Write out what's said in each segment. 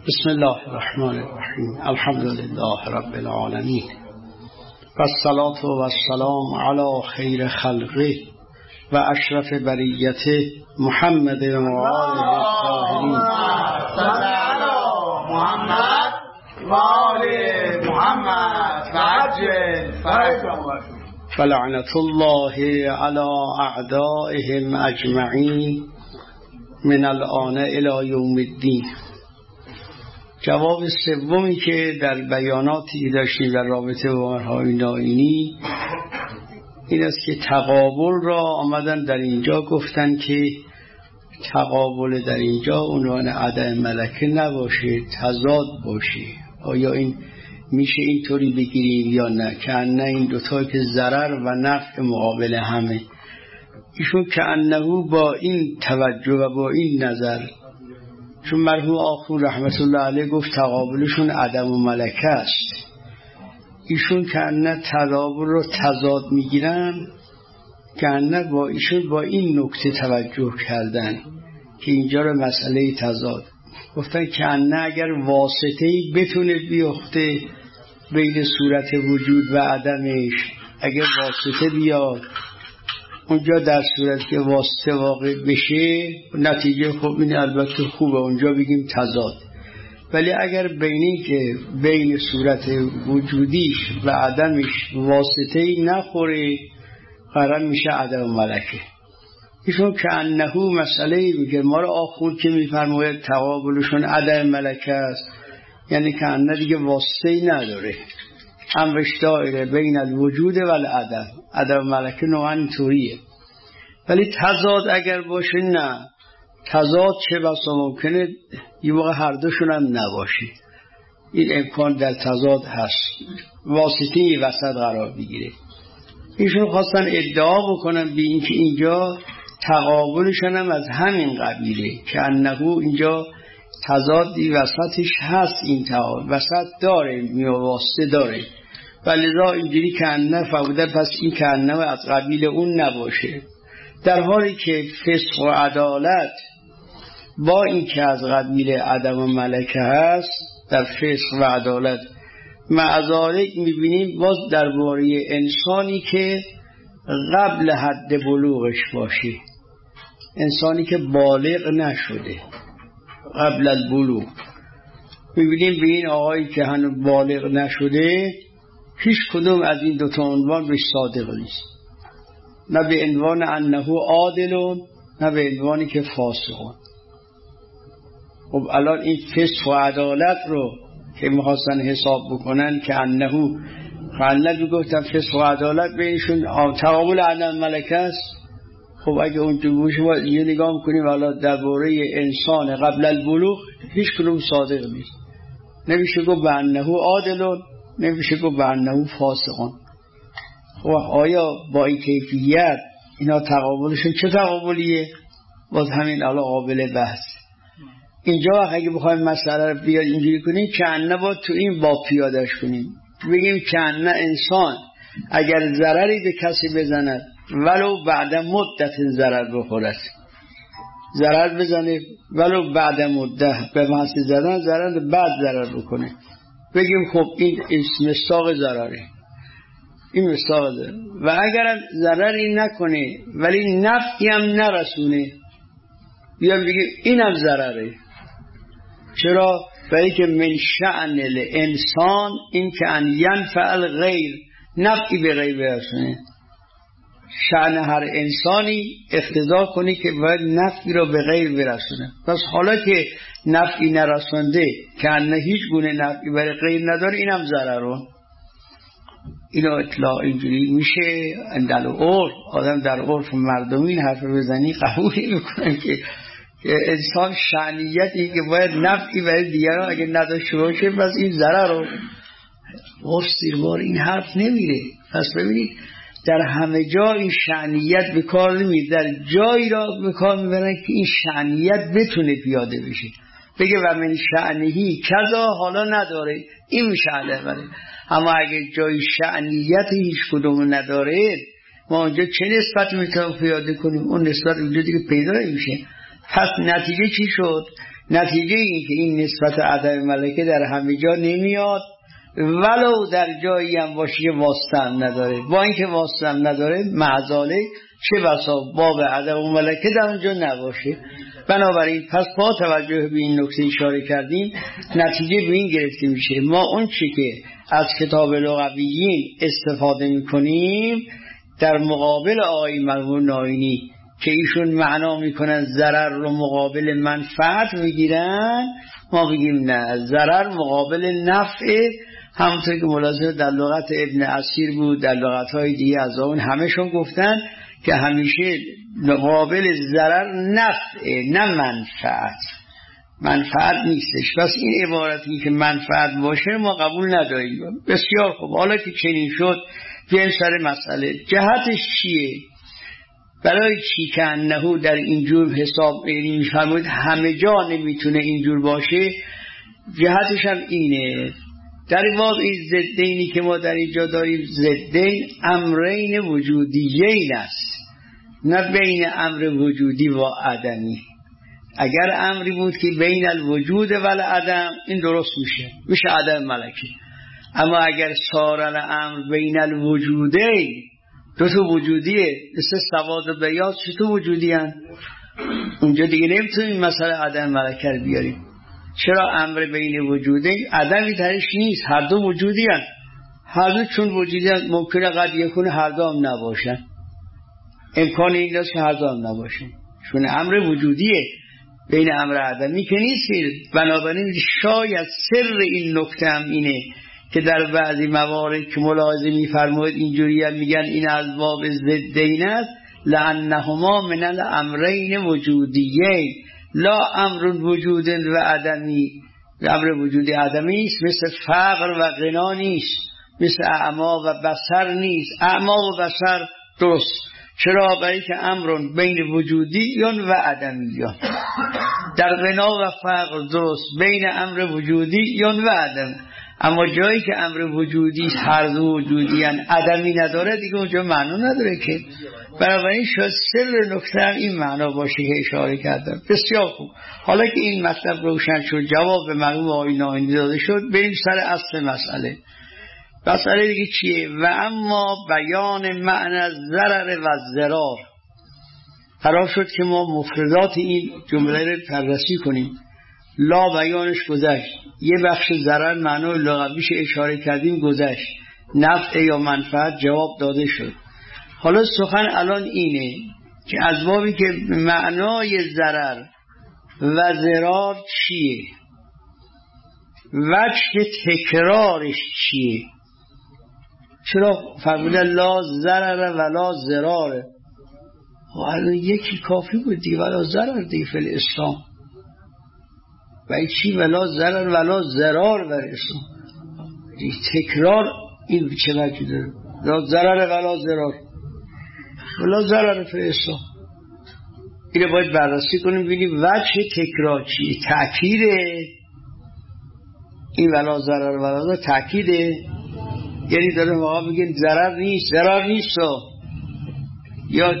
بسم الله الرحمن الرحیم. الحمد لله رب العالمین و الصلاة و السلام علی خیر خلقه و اشرف بریته محمد و آله الطاهرین. صلی علی محمد و آل محمد و عجل فرجهم. فلعنة الله علی اعدائهم اجمعین من الآن الی یوم الدین. جواب سومی که در بیاناتی داشتیم در رابطه با امرهای دائمی این است که تقابل را آمدن در اینجا گفتن که تقابل در اینجا عنوان عدم ملکه نباشه، تضاد باشه. آیا این میشه اینطوری بگیریم یا نه؟ که نه این دوتا که ضرر و نفع مقابل همه. ایشون که انهو با این توجه و با این نظر، چون مرحوم آخون رحمت الله علیه گفت تقابلشون عدم و ملکه است، ایشون که نه تقابل رو تضاد میگیرن، که نه با ایشون با این نکته توجه کردن که اینجا رو مسئله تضاد گفتن که نه اگر واسطه‌ای بتونه بیفته بین صورت وجود و عدمش، اگر واسطه بیاد اونجا در صورت که واسطه واقع بشه نتیجه خوب این البته خوبه، اونجا بگیم تضاد. ولی اگر بین صورت وجودیش و عدمش واسطه‌ای نخوره قرار میشه عدم ملکه. ایشون که انهو مسئله میگه ما رو آخون که میفرماید تقابلشون عدم ملکه است، یعنی که انه دیگه واسطه‌ای نداره، امرش دایره بین الوجود و العدم. عدم ملکه نوعا اینطوریه. ولی تضاد اگر باشه نه، تضاد چه بسا ممکنه یه موقع هر دوشون هم نباشه، این امکان در تضاد هست، واسطه‌ای وسط قرار بگیره. ایشون خواستن ادعا بکنن به این که اینجا تقابلشون هم از همین قبیله، که انهو اینجا تضادی وسطش هست، این تقابل وسط داره، واسطه داره، ولذا اینجوری که انه فوده، پس این که انه از قبیل اون نباشه، در حالی که فسق و عدالت با این که از قبیل عدم و ملکه هست در فسق و عدالت. معذالک میبینیم باز درباره انسانی که قبل حد بلوغش باشه، انسانی که بالغ نشده قبل البلوغ، میبینیم به این آقایی که هنوز بالغ نشده هیچ کدوم از این دوتا عنوان بهش صادق نیست، نه به عنوان انه عادلون نه به عنوانی که فاسقون. خب الان این فسق و عدالت رو که میخواستن حساب بکنن که انه بگفتن فسق و عدالت بینشون تقابل عدم ملکه است. خب اگه اون جوش باید یه نگاه میکنیم حالا درباره انسان قبل البلوغ هیچ کدوم صادق نیست، نمیشه گفت به انه عادلون، نمیشه گفت به انه فاسقون. خب آیا با این کیفیت اینا تقابلشون چه تقابلیه؟ باز همین حالا قابل بحث. اینجا اگه بخوایم مسئله رو بیاد اینجوری کنیم که انه باید تو این باب پیادش کنیم، بگیم که انه انسان اگر ضرری به کسی بزند ولو بعد مدت ضرر بخورد، ضرر بزنه ولو بعد مدت، به محض زدن ضرر بعد ضرر بکنه، بگیم خب این مصداق ضرره، این مصداق ضرر. و اگر ضرری نکنه ولی نفعی هم نرسونه بیان بگیم اینم ضرره. چرا؟ برای که من شأن الانسان این که ان ینفع الغیر، نفعی به غیر برسونه. شأن هر انسانی اقتضا کنی که باید نفعی را به غیر برسونه. پس حالا که نفعی نرسونده که انه هیچ گونه نفعی برای غیر نداره، اینم ضرره. اینو اطلاع اینجوری میشه در عرف، آدم در عرف مردمی این حرف بزنی قبول میکنن که انسان شأنیتی که باید نفعی برای دیگران اگه نداشته باشه پس این ضرر رو عرف زیربار این حرف نمیره. پس ببینید در همه جا این شأنیت به کار نمیره، در جایی را به کار میبرن که این شأنیت بتونه پیاده بشه، بگه و من شأنهی کذا، حالا نداره این میشه علیه. اما اگه جای شأنیت هیچ کدوم نداره ما اونجا چه نسبت میتونیم پیاده کنیم؟ اون نسبت اونجا دیگه پیدا میشه. پس نتیجه چی شد؟ نتیجه این که این نسبت عدم ملکه در همه جا نمیاد، ولو در جایی هم باشه که واسطه هم نداره. با اینکه واسطه هم نداره معذاله چه بسا باب عدم ملکه در اونجا نباشه. بنابراین پس با توجه به این نکته اشاره کردیم، نتیجه به این گرفته میشه ما اون چی که از کتاب لغویین استفاده میکنیم در مقابل آقای مرحوم ناینی که ایشون معنا میکنن ضرر رو مقابل منفعت میگیرن، ما بگیم نه، ضرر مقابل نفع. همونطور که ملاحظه در لغت ابن اسیر بود، در لغت‌های دیگه از اون همشون گفتن که همیشه مقابل ضرر نفع نه منفعت، منفعت نیستش. پس این عبارتی که منفعت باشه ما قبول نداریم. بسیار خوب، حالا که چنین شد بیایم سر مسئله. جهتش چیه؟ برای چی که انهو در اینجور حساب می‌فرمایید همه جا نمیتونه اینجور باشه؟ جهتش هم اینه، در واقع ضدینی که ما در اینجا داریم ضدین امرین وجودیین است، نه بین امر وجودی و عدمی. اگر امری بود که بین الوجود و العدم این درست میشه عدم ملکی. اما اگر صار الامر بین الوجودین، دو تا وجودیه، مثل سواد و بیاض چطور وجودی هن؟ اونجا دیگه نمیتونیم مسئله عدم ملکه رو بیاریم. چرا امر بین وجودین؟ عدمی درش نیست، هر دو وجودی هن. هر دو چون وجودی هن ممکنه قد یکون هر دو هم نباشن، امکان این دست که هر دو هم نباشن، چون امر وجودیه بین امر عدمی که نیست. بنابراین شاید سر این نکته هم اینه که در بعضی موارد که ملاحظه می‌فرمایید اینجوری هم میگن این از باب ضدین است، لأنهما من الامرین وجودیین لا امر وجود و عدمی. امر وجودی عدمی نیست، مثل فقر و غنا نیست، مثل اعما و بصر نیست. اعما و بصر درست، چرا؟ برای که امر بین وجودیون و عدمیون. در غنا و فقر درست، بین امر وجودیون و عدم. اما جایی که امر وجودی هر دو وجودیان عدمی نداره دیگه اونجا معنا نداره که. بنابراین شاید سر نکته هم این معنا باشه که اشاره کردم. بسیار خوب، حالا که این مطلب روشن شد، جواب به مرحوم آقای ناینی داده شد، بریم سر اصل مسئله. مسئله دیگه چیه؟ و اما بیان معنی ضرر و ضرار. قرار شد که ما مفردات این جمله رو بررسی کنیم. لا بیانش گذشت، یه بخش ضرر معنای لغویش اشاره کردیم گذشت، نفع یا منفعت جواب داده شد. حالا سخن الان اینه که از بابی که معنای ضرر و ضرار چیه، وجه تکرارش چیه. چرا فرموده لا ضرر ولا ضرار؟ الان یکی کافی بود دیگه، ولا ضرر دیگه فی الاسلام. و چی ولا ضرر ولا ضرار بر اسلام؟ تکرار این چه وجه داره؟ لا ضرر ولا ضرار، ولا ضرر فی الاسلام. اینو باید بررسی کنیم ببینیم وجه تکرار چیه. تأکیده این ولا ضرر ولا ضرر، تأکیده، یعنی داره واقعا بگین ضرر نیست، ضرر نیست، یا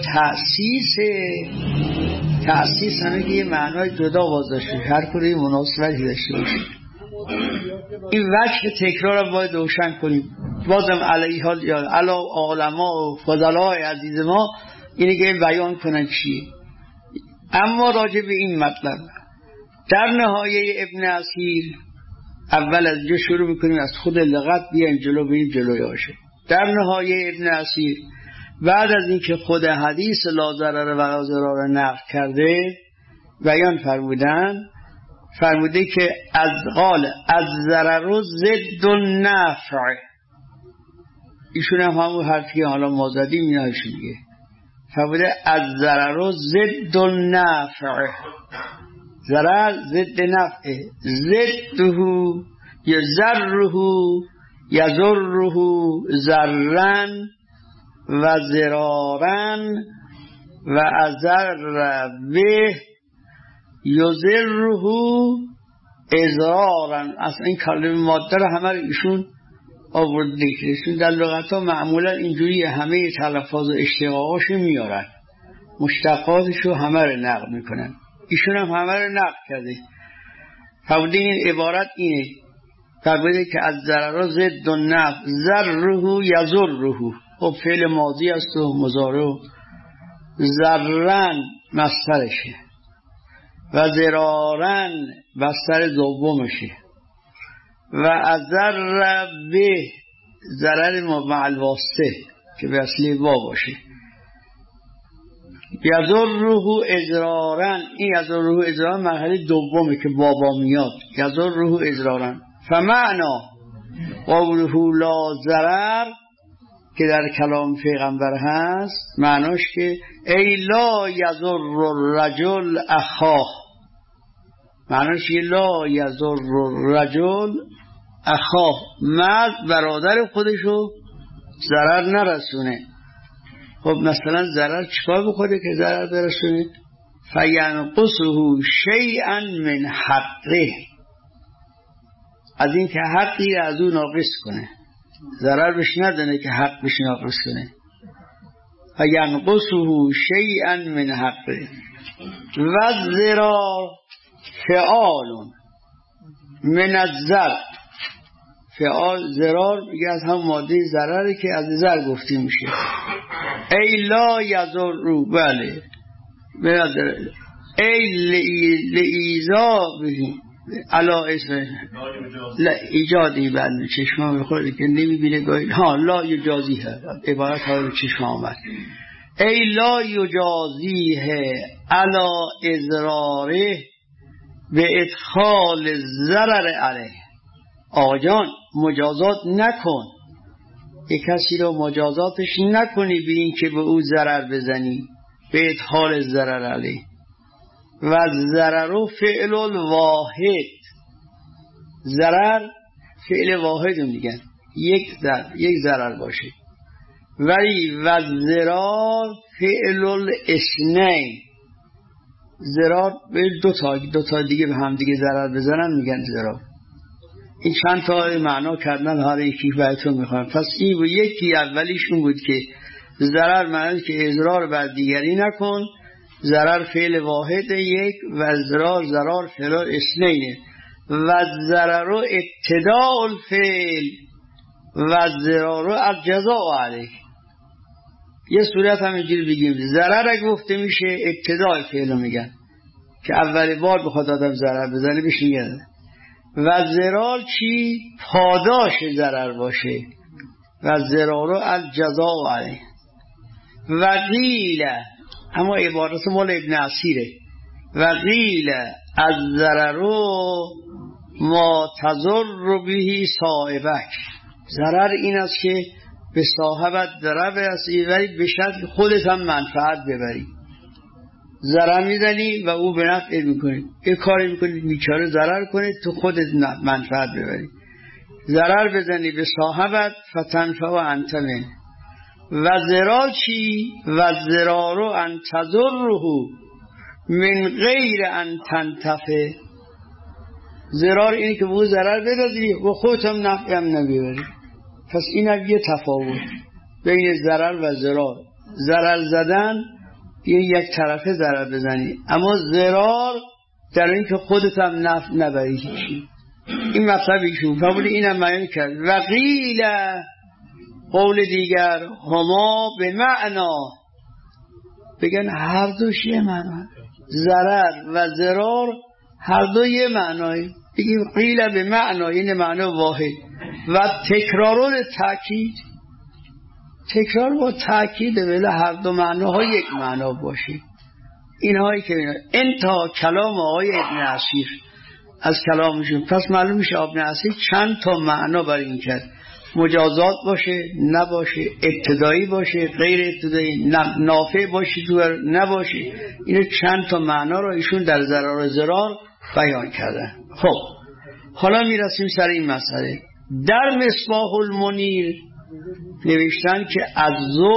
تأسیس همه که یه معنای جدا بازداشته، هر کاری مناسبتی داشته باشه. این وجه تکرار رو باید روشن کنیم. بازم علیه حال یا علا علما و فضلای عزیز ما اینه که بیان کنن چیه. اما راجع به این مطلب در نهایه ابن اسیر، اول از جا شروع میکنیم، از خود لغت بیایم جلو، بریم جلوی آشه. در نهایه ابن اسیر بعد از اینکه خود حدیث لا ضرر ولا ضرار نقل کرده، بیان فرموده که از قال از ضرر ضد النفع. ایشون هم همون حرفی حالا ما زدیم اینا ایشون میگه، فرموده از ضرر ضد النفع، ضرر ضد نفع، ضده یا ضره یضره ضررن و ضرارن و اضر به یضره اضرارن. اصلا این کلمه ماده رو همه ایشون آورده که ایشون در لغت ها معمولا اینجوری همه تلفظ و اشتقاقاشو میارن، مشتقاتشو همه رو نقل میکنن. ایشون هم همه رو نقل کرده. فرموده این عبارت اینه، فرموده که از ضرر ضد النفع، ضره یضره. خب فعل ماضی است و مضارع، ضررن مصدرشه و ضرارن مصدر دومشه و اضر به ضرر مع الواسطه که به اصلی وا باشه. یضره اضرارن، این یضره اضرارن مرحله دومه که بابا میاد. یضره اضرارن فمعنا قوله لا ضرر که در کلام پیغمبر هست، معناش که ای لا یضر الرجل اخاه، معناش که لا یضر الرجل اخاه، مرد برادر خودشو ضرر نرسونه. خب مثلا ضرر چیکار بکنه که ضرر برسونه؟ فینقصه شیئا من حقه، از این که حقی از اون ناقص کنه، ضرر بهش ندانه که حق بهش ناقص کنه. فینقصه شیئا من حقه. و ضرار فعال من الضرر، فعال ضرار میگه از هم ماده ضرره که از ضرر گفته میشه. ای لا یضر، بله ای لایذا علا اسم ایجادی بند چشمان بخوره که نمیبینه گاهی ها لا یجازیه، عبارت ها رو چشم آمد. ای لا یجازیه علا اضراره به ادخال ضرر علیه. آقا جان مجازات نکن، یک کسی رو مجازاتش نکنی به این که به او ضرر بزنی، به ادخال ضرر علیه. و ضرر فعل الواحد، ضرر فعل واحد میگن، یک ضرر باشه. ولی و ضرار فعل الاثنین، ضرار به دو تا دیگه به هم دیگه ضرر بزنن میگن ضرار. این چند تا معنا کردن، هر یکی براتون میخوام. پس این و یکی اولیشون بود که ضرر معنی که اضرار بر دیگری نکن، ضرر فعل واحد یک و ضرار فعل اثنینه. و ضرر ابتداء الفعل و ضرر الجزاء علیه. یه صورت هم اینجوری بگیم ضرر اگه گفته میشه ابتداء فعل رو میگن که اول بار بخواد آدم ضرر بزنه بهش میگن. و ضرر چی؟ پاداش ضرر باشه. و ضرر الجزاء علیه. و قیل، اما عبارت مال ابن عسیره، و قیل از ضرر ما تضر به صاحبک، ضرر این است که به صاحبت ضرر برسی ولی به شرط خودت هم منفعت ببری. ضرر میزنی و او به نفع میکنی، یه کاری میکنی بیچاره ضرر کنی تو خودت منفعت ببری. ضرر بزنی به صاحبت فتنفع و انت منه. و ضرار چی؟ و ضرار ان تضره من غیر ان تنتفع. ضرار اینه که به او ضرر بدازی و خودت هم نفع هم نبیبری. پس این هم یه تفاوت بین ضرر و ضرار. ضرر زدن یک طرفه ضرر بزنی، اما ضرار در این که خودت هم نفع نبری هیچی. این مطلب ایشون فرمود اینم معین کرد. و قیل، قول دیگر، هما به معنا، بگن هر دوش یه معنا، ضرر و ضرار هر دو یه معنای، بگیم قیل به معنا این معنا واحد. و تکرارون تأکید، تکرار با تأکید ولی هر دو معناها یک معنا باشه. اینهایی که انتها کلام آقای ابن عسیر از کلامشون. پس معلوم میشه ابن عسیر چند تا معنا بر این کرد، مجازات باشه نباشه، ابتدایی باشه غیر ابتدایی، نافع باشه تو نباشه. اینو چند تا معنا رو ایشون در ضرر و ضرار بیان کردن. خب حالا میرسیم سر این مسئله. در مصباح المنیر نوشتن که از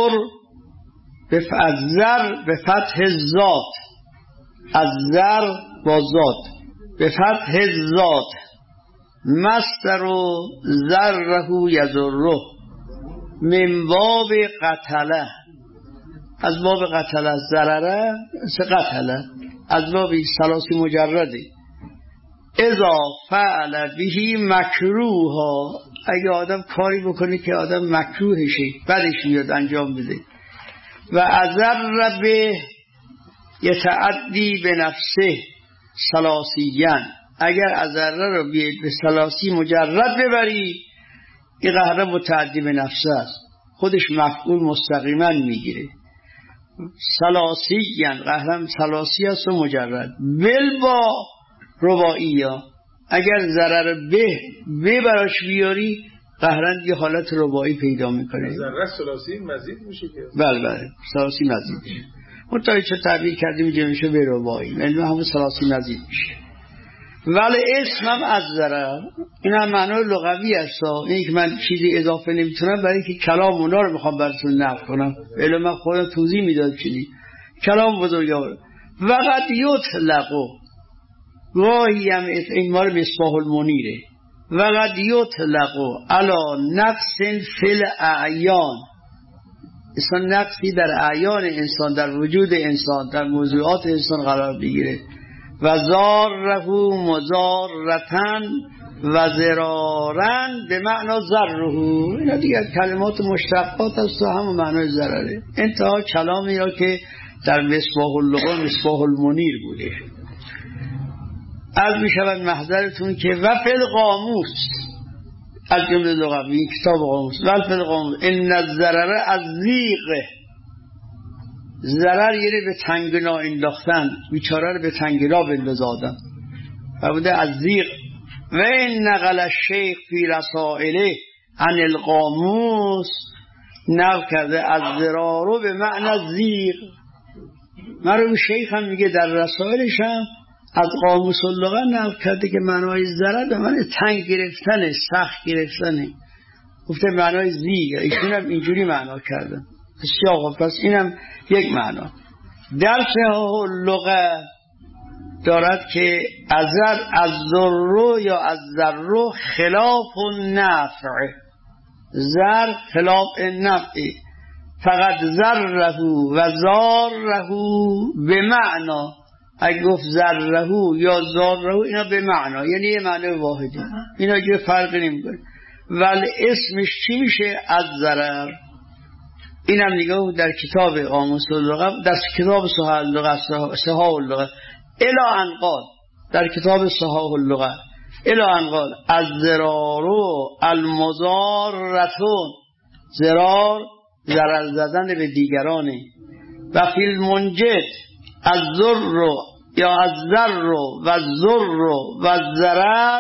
زر به فتح ذات، از زر با ذات به فتح ذات، مصدر و ذره یضره من باب قتله، از باب قتله، ضرره قتله از باب ثلاثی مجرده اذا فعل به مکروها، اگه آدم کاری بکنه که آدم مکروهشه بدش میاد انجام بده. و اضر به یتعدی به نفسه ثلاثیاً، اگر اضره رو به ثلاثی مجرد ببری این قهره متعدی به نفسه است، خودش مفعول مستقیما میگیره. ثلاثیاً قهرم ثلاثی است و مجرد. بل با رباعی ها، اگر ضرر به براش بیاری قهرن یه حالت رباعی پیدا میکنه. ضرر ثلاثی مزید میشه که بله ثلاثی مزید میشه. منتها چه تعبیر کردیم جمعشه به رباعی، یعنی همون ثلاثی مزید میشه. ولی اسم هم از ضرر، این هم معنای لغوی است. این که من چیزی اضافه نمیتونم برای اینکه کلام اونا رو میخوام براتون نقل کنم، ولی من خودم توضیح میداد چیزی کلام بزرگوار. وقد یطلقو واهی هم این مال مصباح المنیره. وقد یطلقو علا نقص فی الاعیان، اصلا نقصی در اعیان انسان، در وجود انسان، در موضوعات انسان قرار بگیره. و زاره مزارتن و زرارن به معنی ضره، اینا دیگر کلمات مشتقات است و همون معنی ضرره. انتها کلامی را که در مصباح اللغة مصباح المنیر بوده. از می شود محضرتون که و فی القاموس، از جمله لغوی کتاب قاموس، و فی القاموس ان الضرر از ضیق، ضرر یعنی به تنگنا انداختن، بیچاره رو به تنگنا بندازادن و بوده از ضیق. و این نقل الشیخ فی رسائله عن القاموس، نقل کرده از ضرارو به معنی ضیق. مرحوم شیخ هم میگه در رسائلش هم از قاموس اللغه نقل کرده که معنای ضرر به معنی تنگ گرفتن، سخت گرفتن، گفته معنای ضیق. ایشون هم اینجوری معنا کردن. بسیار پس اینم یک معنا. در صحاح اللغه دارد که از ضر یا از ضر خلاف النفع، ضر خلاف النفع. فقط ضره و ضاره به معنا، اگه گفت ضره یا ضاره اینا به معنا، یعنی یه معنی واحده، اینا که فرق نمیکنه. ولی اسمش چی میشه؟ از ضرر. اینم نگاه در کتاب قاموس اللغه، در کتاب صحاح اللغه الی انقال، در کتاب صحاح اللغه الی انقال از ضرارو المضارتون، ضرار ضرر زدن به دیگرانه. و فی المنجد از ضر یا از ضر و ضر و ضرر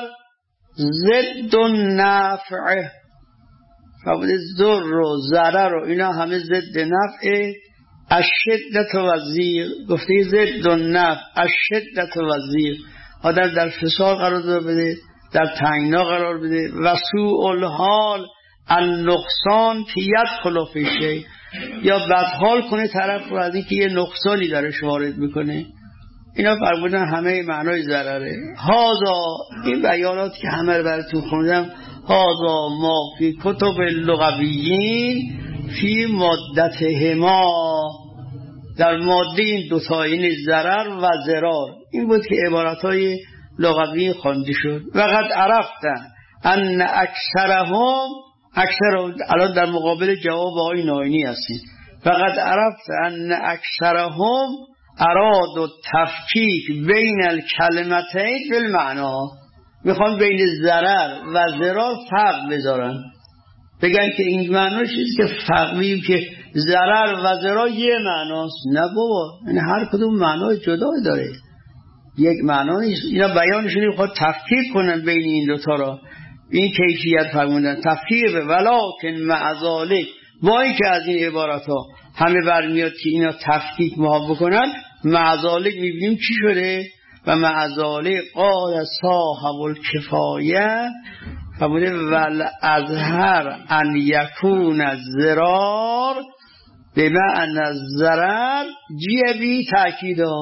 ضد النفع، فبود ضر و ضرر و اینا همه ضد نفع. الشدت و ضیق، گفته ضد النفع الشدت و ضیق، آدم در فسار قرار بده، در تنگنا قرار بده. و سوء الحال النقصان که یدخل فی شیء، یا بدحال کنه طرف رو از اینکه یه نقصانی درش وارد میکنه. اینا فرمودن همه معنای ضرره. هذا این بیانات که همه رو براتون خوندم، هذا ما فی کتب اللغویین فی مادتهما، در ماده این دوتا، این ضرر و ضرار، این بود که عبارتهای لغوی خوانده شد. وقد عرفتن ان اکثرهم، الان در مقابل جواب آقای ناینی هستیم. فقد عرفت ان اکثرهم اراد و تفکیک بین الکلمتین بالمعنا، میخوان بین ضرر و ضرار فرق بذارن، بگن که این معنا چیزی که فرق میگیم که ضرر و ضرار یه معناست. نه بابا، این هر کدوم معنای جدا داره، یک معنا نیست. اینا بیانشون میخواد تفکیک کنن بین این دوتا را. این کیفیت فرمودن تفکیک به ولکن معذالک، با این که از این عبارت ها همه برمیاد که اینا تفکیک ما بکنن، معذالک میبینیم چی شده. و معذالک قال صاحب الکفایه فرموده ول اظهر ان یکون الضرار به معنی الضرر جیبی تأکیدا.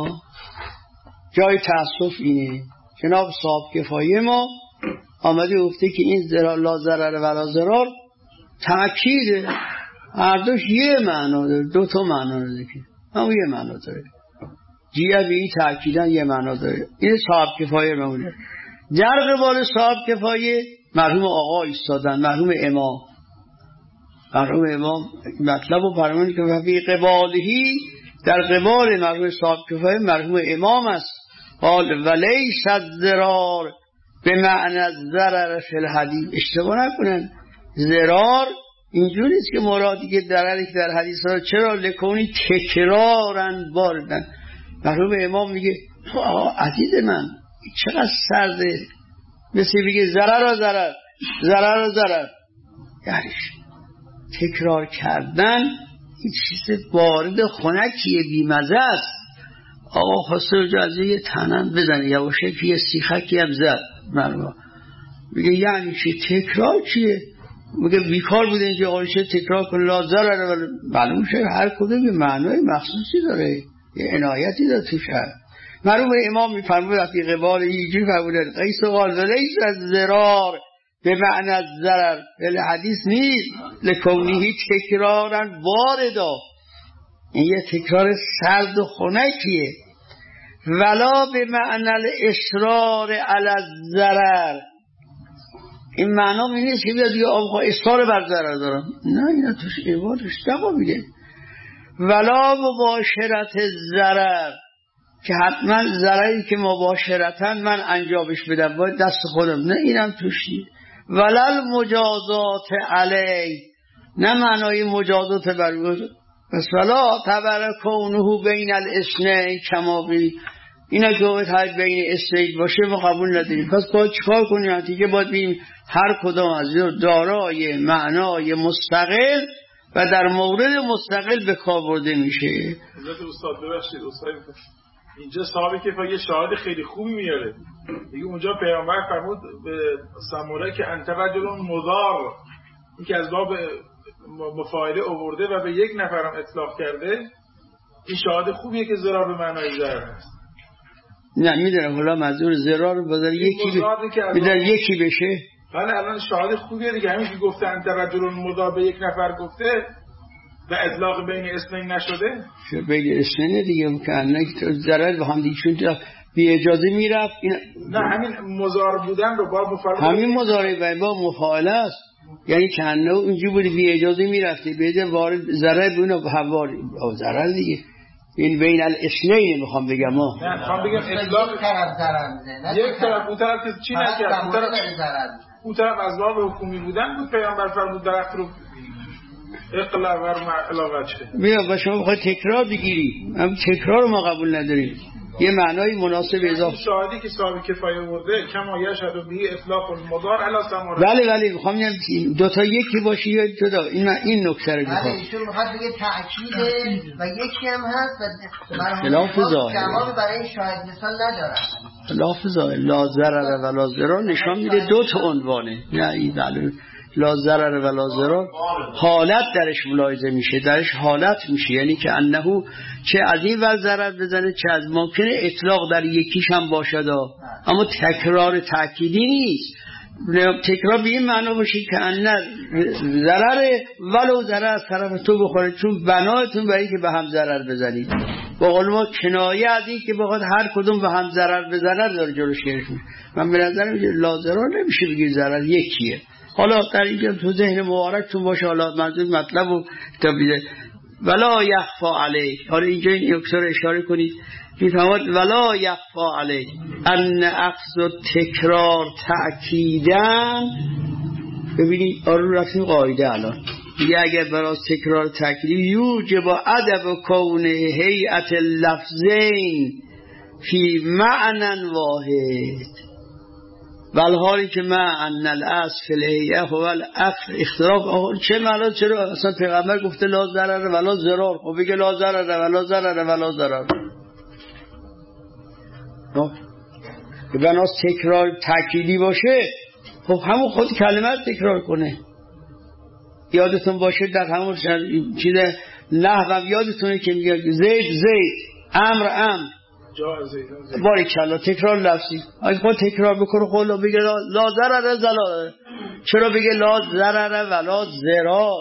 جای تأسف اینه جناب صاحب کفایه ما آمده گفته که این ضرر لا ضرر ولا ضرار تأکیده، هر دوش یه معنا داره، دو تا معنا داره که همون یه معنا داره. جیبی تأکیدن یه معنا داره. این صاحب کفایه مونه. در قبال صاحب کفایه مرحوم آقا ایستادن، مرحوم امام مطلب و فرمانی که فی قبالهی، در قبال مرحوم صاحب کفایه مرحوم امام است. قال ولیس الضرار به معنی الضرر فی الحدیث. اشتباه نکنن، ضرار اینجوری نیست که مرادی که ضرری که در حدیث ها چرا لکونی تکرارن باردن. مرحوم امام میگه آقا عزیز من چقدر سرده، مثل بگه ضرر یعنی تکرار کردن این چیز بارد خنکیه، بیمزه است. آقا خواسته رو جازه یه تنن بزنه یواشه که یه سیخکی هم زد. میگه یعنی چی تکرار چیه؟ میگه بیکار بوده اینجا آقا چه تکرار کنه لا ضرر. معلوم شه هر کدوم یه معنای مخصوصی داره، یه عنایتی داره توش هست. مرحوم امام میفرمود وقتی قبال اینجوری فرمودن قیس و قال ولیس الضرار به معنی الضرر حدیث نیست لکونهی تکرارن واردا، این یه تکرار سرد و خنکیه. ولا به معنی الاصرار علی الضرر، این معنا می نیست که بیاد دیگه آقا اصرار بر ضرر دارم، نه اینا توش عبارش دقا میگه. ولا مباشرت الضرر، که حتما ضرری که مباشرتا من انجامش بدم باید دست خودم، نه اینم توش نیست. ولا مجازات علی، نه معنای مجازات بر پس ولا تبرکونه بین الاثنین کما قیل، اینا که باید بین اثنین باشه ما قبول نداریم. پس باید چیکار کنیم؟ نتیجه باید بیم هر کدام از دارای معنای مستقل و در مورد مستقل به کار برده میشه. حضرت استاد ببخشید استاد، اینجا صاحب کفایه شاهد خیلی خوبی میاره، دیگه اونجا پیامبر فرمود به سموره که انت رجل مضار، این که از باب مفاعله آورده و به یک نفرم اطلاق کرده، این شاهد خوبیه که ضرر به معنای ضرر است. نه میدونم حالا منظور ضرر رو بدن یکی بشه. بله الان شاهد خوبیه دیگه، همین که گفته انت رجل مضار به یک نفر گفته و اطلاق بین اسمین نشده، بین اسمین دیگه که انک ضرر به هم دیگه چون بی اجازه میرفت نه همین مضار بودن رو با مفاعله، همین مضارع با مفاعله است، یعنی که انه اینجوری بودی بی اجازه میرفتی به وارد ضرر بونه حواری ضرر دیگه. این بین الاسنین میخوام بگم ما نه میخوام بگم اطلاق طرف ضرر میزنه، یک طرف اون طرف که چی نکرد، اون طرف از باب حکومی بودن بود پیامبر فرمود درخت رو اقلا ورم علاوه چه بیا با شما بخواد تکرار بگیری، هم تکرار ما قبول نداریم، یه معنای مناسب اضافه. شاهدی که صاحب کفایه ورده کما یشهد به اطلاق المضار علی سماره. بله میخوام بگم دو تا یکی باشه یا جدا، این نکته رو میخوام. بله ایشون میخواد بگه تأکیده و یکی هم هست و خلاف ظاهر جواب برای این شاهد مثال نداره. خلاف ظاهر لا ضرر ولا ضرر نشان میده دو تا عنوانه، نه این بله لا ضرر ولا ضرر حالت درش ملاحظه میشه، درش حالت میشه، یعنی که انه چه از این ور ضرر بزنه چه از ممکنه اطلاق در یکیش هم باشد، اما تکرار تأکیدی نیست. تکرار به این معنا باشه که ان ضرر ولو ضرر از طرف تو بخوره، چون بناتون برای که به هم ضرر بزنید. با قول ما کنایه از این که بخواد هر کدوم به هم ضرر بزنه داره جلوش گرفته. من به نظر میاد لا ضرر نمیشه بگید ضرر یکیه. حالا در اینجا تو ذهن مبارکتون باشه، حالا منظور مطلب رو کتاب بیده ولا یخفا علیک. حالا اینجا این اکسار اشاره کنید میفهمد ولا یخفا علیک ان اخذ و تکرار تأکیدن. ببینید آرون رفتیم قاعده الان دیگه، اگر برای تکرار تأکیدی یوجب ادب کونه هیئت لفظین فی معنی واحد والحالی که ما ان الاصل فی الهیئه هو اختلاف. چه معنا؟ چرا اصلا پیغمبر گفته لا ضرر ولا ضرر، خب بگه لا ضرر ولا ضرر ولا ضرر. که بناس تکرار تأکیدی باشه خب همون خود کلمه تکرار کنه. یادتون باشه در همون چیز نحو یادتونه که میگه زید امر باری کلا تکرار لفظی. اگه خود تکرار بکنه خود بگه لا ضرر زلال، چرا بگه لا ضرر ولا ضرار؟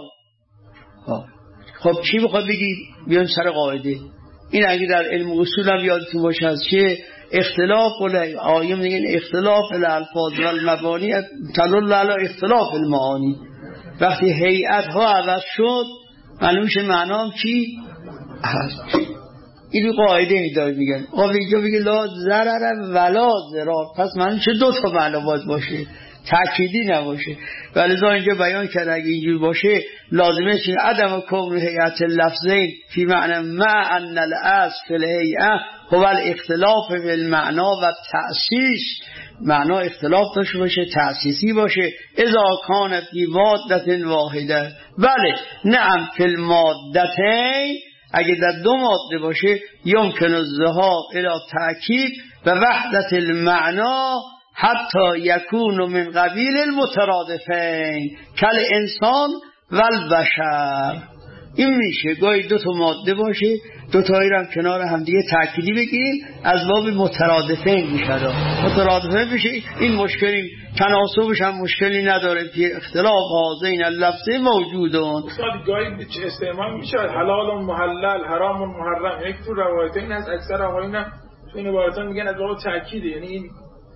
خب چی بخواد بگی؟ بیان سر قاعده این. اگه در علم اصول هم یادتون باشه از چه اختلاف آیه میگن اختلاف الالفاظ و المبانی تدل علی اختلاف المعانی. وقتی هیئت ها عوض شد معلوم میشه معنام چی هست. این قاعده میداره میگن اینجا میگه لا ضرر ولا ضرار، پس معنی چه دو تا معنا باید باشه، تأکیدی نباشه. ولذا اینجا بیان کرد اگه اینجور باشه لازمه چیه عدم کون هیئت اللفظین فی معنی مع ان الاصل فی الهیئه هو الاختلاف فی المعنا و تأسیس، معنا اختلاف داشته باشه تأسیسی باشه. اذا کان فی ماده واحده، بله نعم فی المادتین، اگه در دو ماده باشه یمکن الذهاب الی تأکید و وحدت المعنا حتی یکون من قبیل المترادفین کل انسان و البشر. این میشه گاهی دو تا ماده باشه دو تایی رو هم کنار هم دیگه تأکیدی بگیریم از باب مترادفین میشه. مترادفین میشه این مشکلی تناسبش هم مشکلی نداره که اختلاف هذین اللفظین موجودون. استاد گاهی استعمال میشه حلال و محلل، حرام و محرم. یک تو روایتین از اکثر آقایون تو این عبارتان میگن از باب تأکیده، یعنی این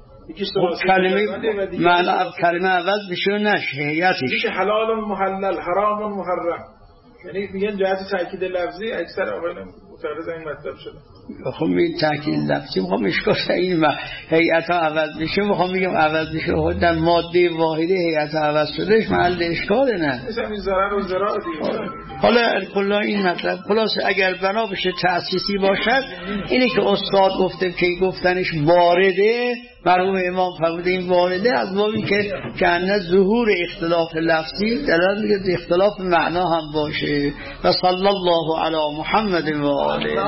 کلمه عوض بشه نشه هیئتش میشه حلال و محلل، حرام و محرم، یعنی میگن جهت تأکید لفظی اکثر آقایون متعرض این مطلب شده. خب این تأکید لفظی میخوام اشکال این هیئت ها عوض بشه، میخوام بگم عوض بشه در ماده واحده هیئت ها عوض شدهش محل اشکال نه، مثلا این ضرر و ضرار دیگه. حالا کلا این مطلب خلاص اگر بنا بشه تأسیسی باشد اینه که استاد گفته که گفتنش وارده، مرحوم امام فرموده این وارده از بابی که کنه ظهور اختلاف لفظی دلالت میگه اختلاف معنا هم باشه. و صلی الله علی محمد و آله.